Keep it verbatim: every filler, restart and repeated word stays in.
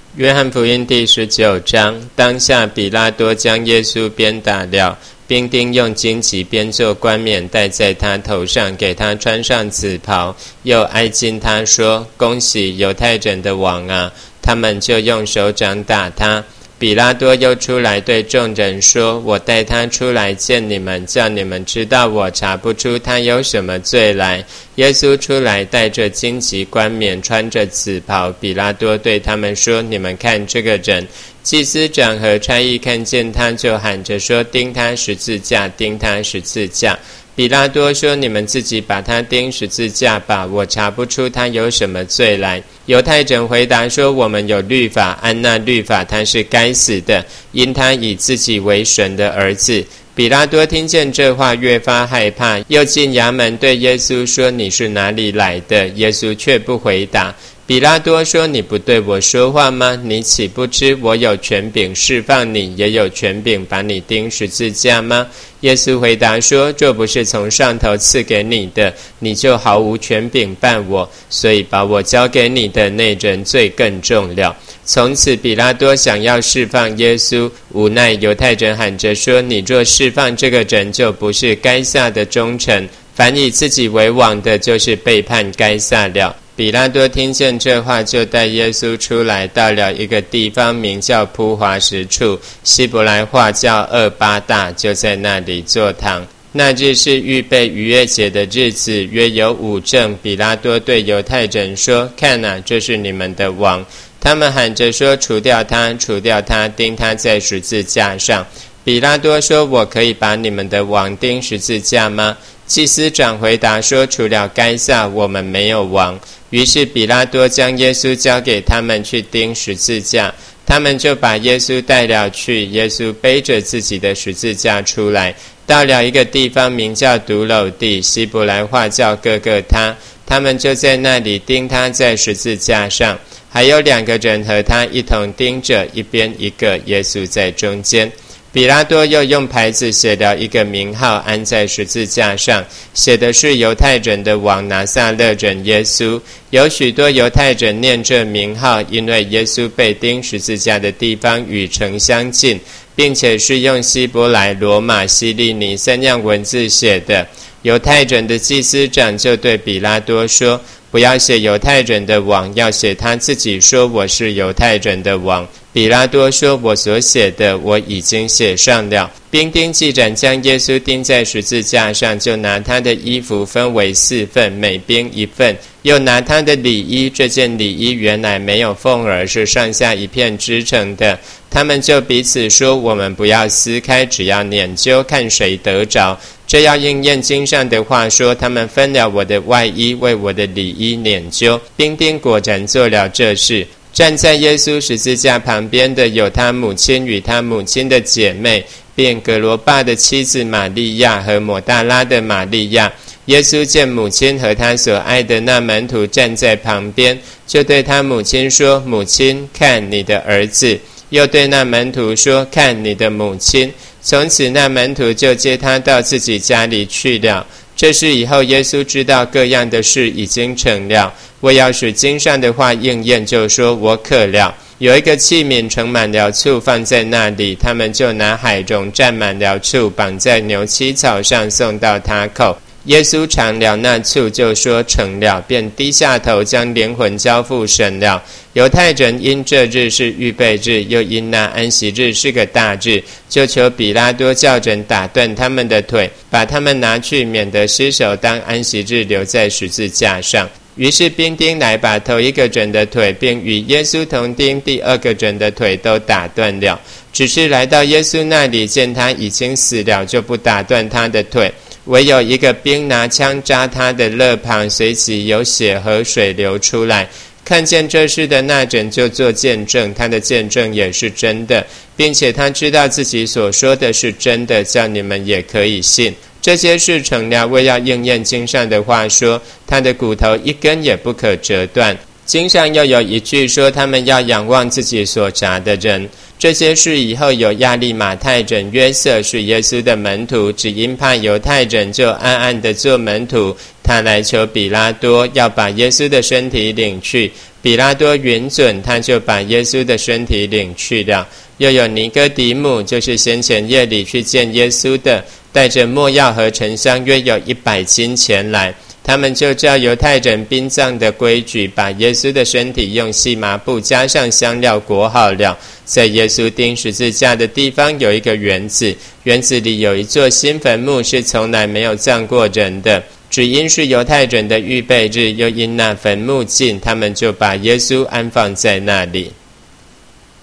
约翰福音第十九章，当下比拉多将耶稣鞭打了，兵丁用荆棘编做冠冕戴在他头上，给他穿上紫袍，又挨近他说：恭喜犹太人的王啊！他们就用手掌打他。比拉多又出来对众人说：我带他出来见你们，叫你们知道我查不出他有什么罪来。耶稣出来带着荆棘冠冕，穿着紫袍。比拉多对他们说：你们看这个人。祭司长和差役看见他，就喊着说：钉他十字架，钉他十字架。比拉多说：你们自己把他钉十字架吧，我查不出他有什么罪来。犹太人回答说：我们有律法，按那律法他是该死的，因他以自己为神的儿子。比拉多听见这话，越发害怕，又进衙门对耶稣说：你是哪里来的？耶稣却不回答。比拉多说：你不对我说话吗？你岂不知我有权柄释放你，也有权柄把你钉十字架吗？耶稣回答说：若不是从上头赐给你的，你就毫无权柄办我，所以把我交给你的那人罪更重了。从此比拉多想要释放耶稣，无奈犹太人喊着说：你若释放这个人，就不是该撒的忠臣，凡以自己为王的，就是背叛该撒了。比拉多听见这话，就带耶稣出来，到了一个地方，名叫铺华石处，希伯来话叫厄巴大，就在那里坐堂。那日是预备逾越节的日子，约有午正。比拉多对犹太人说：看啊，这是你们的王。他们喊着说：除掉他，除掉他，钉他在十字架上。比拉多说：我可以把你们的王钉十字架吗？祭司长回答说：除了该撒，我们没有王。于是比拉多将耶稣交给他们去钉十字架，他们就把耶稣带了去。耶稣背着自己的十字架出来，到了一个地方，名叫独楼地，希伯来话叫各各他。他们就在那里钉他在十字架上，还有两个人和他一同钉着，一边一个，耶稣在中间。比拉多又用牌子写了一个名号，安在十字架上，写的是犹太人的王拿撒勒人耶稣。有许多犹太人念这名号，因为耶稣被钉十字架的地方与城相近，并且是用希伯来、罗马、希利尼三样文字写的。犹太人的祭司长就对比拉多说：不要写犹太人的王，要写他自己说我是犹太人的王。比拉多说：我所写的我已经写上了。兵丁既然将耶稣钉在十字架上，就拿他的衣服分为四份，每兵一份，又拿他的里衣，这件里衣原来没有缝儿，是上下一片织成的。他们就彼此说：我们不要撕开，只要捻揪，看谁得着。这要应验经上的话说：他们分了我的外衣，为我的里衣捻揪。兵丁果然做了这事。站在耶稣十字架旁边的有他母亲与他母亲的姐妹，便格罗巴的妻子玛利亚和抹大拉的玛利亚。耶稣见母亲和他所爱的那门徒站在旁边，就对他母亲说：母亲，看你的儿子。又对那门徒说：看你的母亲。从此那门徒就接他到自己家里去了。这事以后，耶稣知道各样的事已经成了，为要使经上的话应验，就说：我渴了。有一个器皿盛满了醋放在那里，他们就拿海蓉蘸满了醋，绑在牛膝草上，送到他口。耶稣尝了那醋，就说：成了，便低下头将灵魂交付神了。犹太人因这日是预备日，又因那安息日是个大日，就求比拉多叫人打断他们的腿，把他们拿去，免得尸首当安息日留在十字架上。于是兵丁来把头一个人的腿，并与耶稣同钉第二个人的腿都打断了。只是来到耶稣那里，见他已经死了，就不打断他的腿。唯有一个兵拿枪扎他的肋旁，随即有血和水流出来。看见这事的那人就做见证，他的见证也是真的，并且他知道自己所说的是真的，叫你们也可以信。这些事成了，为要应验经上的话说：他的骨头一根也不可折断。经上又有一句说：他们要仰望自己所扎的人。这些事以后，有亚利马太人约瑟是耶稣的门徒，只因怕犹太人，就暗暗的做门徒。他来求比拉多，要把耶稣的身体领去。 比拉多允准，他就把耶稣的身体领去了。又有尼哥底母，就是先前夜里去见耶稣的，带着没药和沉香约有一百斤前来。他们就照犹太人殡葬的规矩，把耶稣的身体用细麻布加上香料裹好了。在耶稣钉十字架的地方有一个园子，园子里有一座新坟墓，是从来没有葬过人的。只因是犹太人的预备日，又因那坟墓近，他们就把耶稣安放在那里。